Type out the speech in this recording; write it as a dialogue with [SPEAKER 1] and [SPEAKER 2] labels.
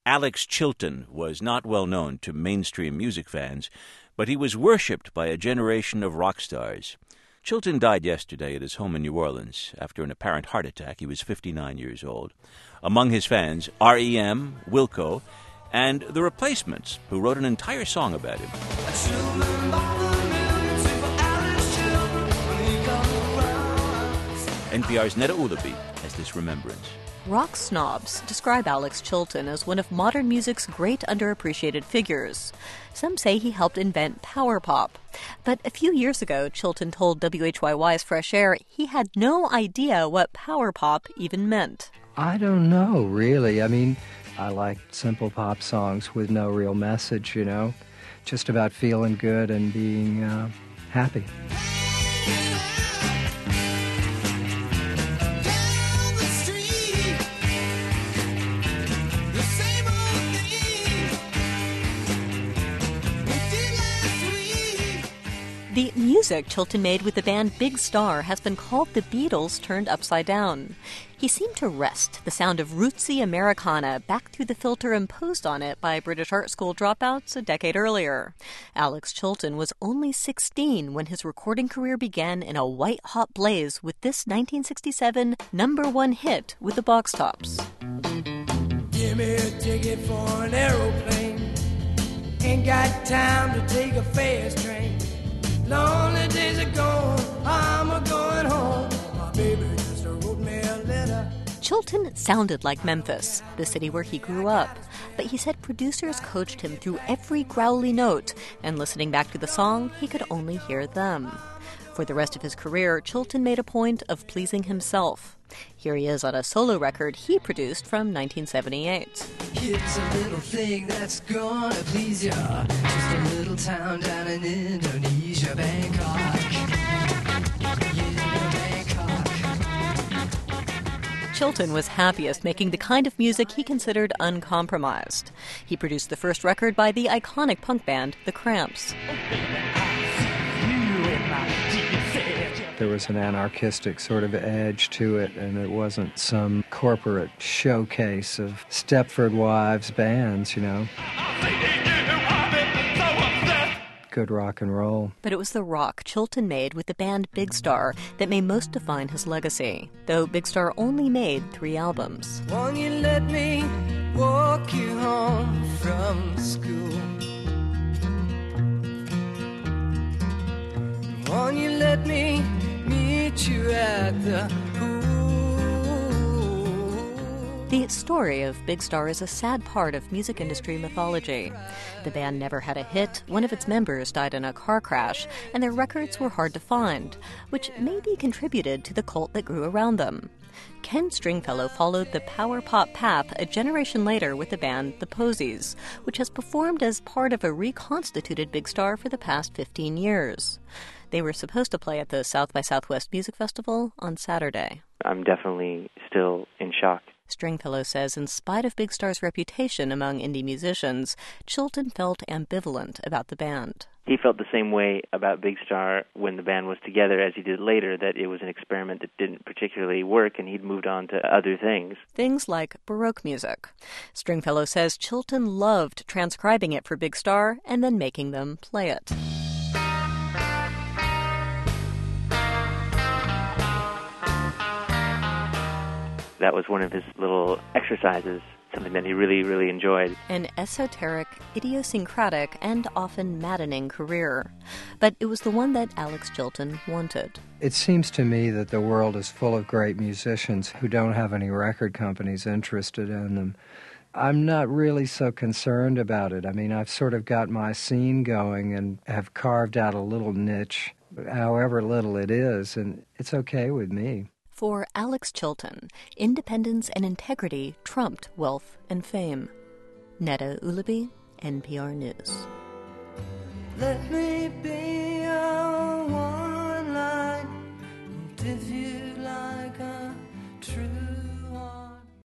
[SPEAKER 1] Alex Chilton was not well known to mainstream music fans, but he was worshipped by a generation of rock stars. Chilton died yesterday at his home in New Orleans after an apparent heart attack. He was 59 years old. Among his fans, R.E.M., Wilco, and The Replacements, who wrote an entire song about him. NPR's Neda Ulaby has this remembrance.
[SPEAKER 2] Rock snobs describe Alex Chilton as one of modern music's great underappreciated figures. Some say he helped invent power pop. But a few years ago, Chilton told WHYY's Fresh Air he had no idea what power pop even meant.
[SPEAKER 3] I don't know, really. I mean, I like simple pop songs with no real message, just about feeling good and being happy.
[SPEAKER 2] The music Chilton made with the band Big Star has been called the Beatles turned upside down. He seemed to wrest the sound of rootsy Americana back through the filter imposed on it by British art school dropouts a decade earlier. Alex Chilton was only 16 when his recording career began in a white-hot blaze with this 1967 #1 hit with the Box Tops.
[SPEAKER 4] Give me a ticket for an aeroplane. Ain't got time to take a fast train. Lonely days are gone, I'm a-going home. My baby just wrote me a letter.
[SPEAKER 2] Chilton sounded like Memphis, the city where he grew up. But he said producers coached him through every growly note, and listening back to the song, he could only hear them. For the rest of his career, Chilton made a point of pleasing himself. Here he is on a solo record he produced from 1978.
[SPEAKER 4] Here's a little thing that's gonna please ya. Just a little town down in Indonesia, Bangkok. Yeah, Bangkok.
[SPEAKER 2] Chilton was happiest making the kind of music he considered uncompromised. He produced the first record by the iconic punk band, The Cramps.
[SPEAKER 3] There was an anarchistic sort of edge to it, and it wasn't some corporate showcase of Stepford Wives bands, Good rock and roll.
[SPEAKER 2] But it was the rock Chilton made with the band Big Star that may most define his legacy, though Big Star only made 3 albums.
[SPEAKER 4] Won't you let me walk you home from school? Won't you let me meet you at the pool?
[SPEAKER 2] The story of Big Star is a sad part of music industry mythology. The band never had a hit, one of its members died in a car crash, and their records were hard to find, which maybe contributed to the cult that grew around them. Ken Stringfellow followed the power pop path a generation later with the band The Posies, which has performed as part of a reconstituted Big Star for the past 15 years. They were supposed to play at the South by Southwest Music Festival on Saturday.
[SPEAKER 5] I'm definitely still in shock.
[SPEAKER 2] Stringfellow says in spite of Big Star's reputation among indie musicians, Chilton felt ambivalent about the band.
[SPEAKER 5] He felt the same way about Big Star when the band was together as he did later, that it was an experiment that didn't particularly work and he'd moved on to other things.
[SPEAKER 2] Things like Baroque music. Stringfellow says Chilton loved transcribing it for Big Star and then making them play it.
[SPEAKER 5] That was one of his little exercises, something that he really, really enjoyed.
[SPEAKER 2] An esoteric, idiosyncratic, and often maddening career. But it was the one that Alex Chilton wanted.
[SPEAKER 3] It seems to me that the world is full of great musicians who don't have any record companies interested in them. I'm not really so concerned about it. I mean, I've sort of got my scene going and have carved out a little niche, however little it is, and it's okay with me.
[SPEAKER 2] For Alex Chilton, independence and integrity trumped wealth and fame. Neda Ulaby, NPR News.
[SPEAKER 4] Let me be a one line, if you